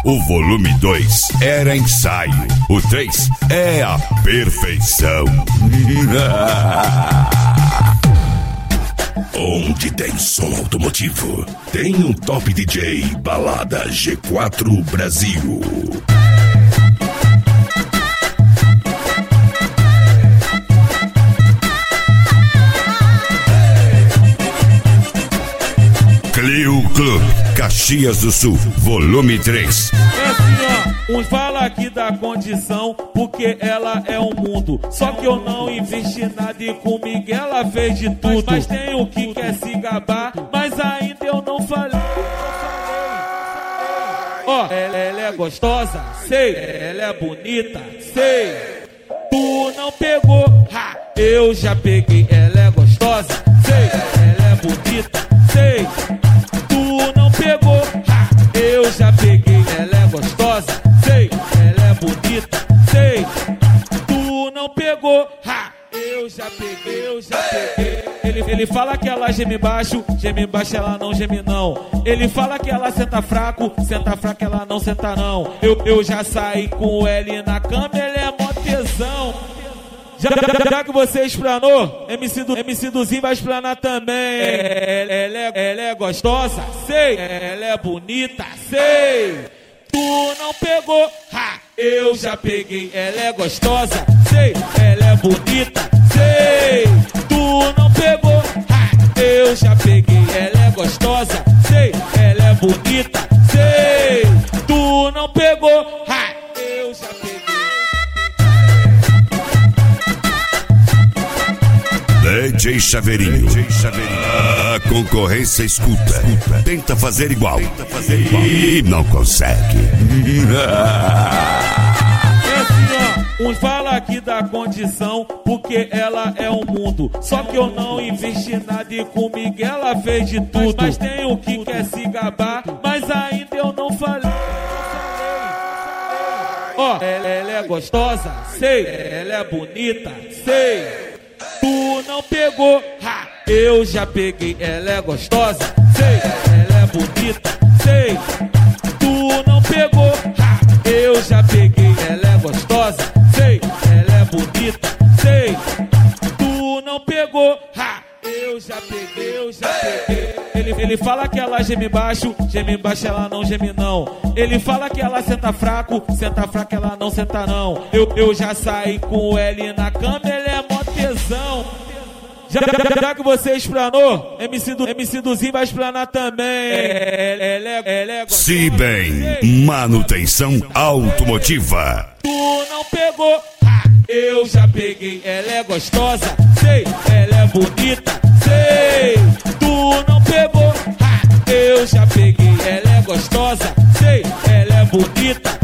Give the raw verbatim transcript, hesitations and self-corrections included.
O volume dois era ensaio. O três é a perfeição. Onde tem som automotivo, tem um Top D J Balada G quatro Brasil. Clio Club, Caxias do Sul, volume três. É assim, ó, uns falam aqui da condição, porque ela é um mundo. Só que eu não investi nada e comigo ela fez de tudo. Mas, mas tem o que quer se gabar, mas ainda eu não falei. Ó, oh, ela, ela é gostosa, sei, ela é bonita, sei. Tu não pegou, ha, eu já peguei. Ela é gostosa, sei, ela é bonita, sei. Tu não pegou, ha, eu já peguei. Ela é gostosa, sei, ela é bonita, sei. Tu não pegou, ha, eu já peguei, eu já peguei. Ele, ele fala que ela geme baixo, geme baixo, ela não geme não. Ele fala que ela senta fraco, senta fraco, ela não senta não. Eu, eu já saí com ele na cama, ele é mó tesão. Já, já, já que você explanou, M C, do, M C Duzinho vai explanar também. É, ela, é, ela é gostosa, sei. Ela é bonita, sei. Tu não pegou, ha, eu já peguei. Ela é gostosa, sei. Ela é bonita, sei. Tu não pegou, ha, eu já peguei. Ela é gostosa, sei. Ela é bonita, sei. Tu não pegou, ha, eu já peguei. D J Chaveirinho. A concorrência escuta. escuta. Tenta fazer igual. Tenta fazer igual. E não consegue. É assim, ó, uns falam aqui da condição, porque ela é um mundo. Só que eu não investi nada e comigo ela fez de tudo. Mas, mas tem o que quer se gabar, mas ainda eu não falei. Ó, oh, ela, ela é gostosa, sei. Ela é bonita, sei. Tu não pegou, ha, eu já peguei. Ela é gostosa, sei. Ela é bonita, sei. Tu não pegou, ha, eu já peguei. Ela é gostosa, sei. Ela é bonita, sei. Tu não pegou, ha, eu já peguei, eu já peguei. Ele, ele fala que ela geme baixo, geme baixo, ela não geme não. Ele fala que ela senta fraco, senta fraco, ela não senta não. Eu, eu já saí com ele na cama, ele é mó tesão. Já, já, já que você explanou, M C, do, M C Duzinho vai explanar também. É, ela, ela, é, ela é gostosa, Se bem, manutenção automotiva. Tu não pegou, ha, eu já peguei. Ela é gostosa, sei. Ela é bonita, sei. Tu não pegou, ha, eu já peguei. Ela é gostosa, sei. Ela é bonita,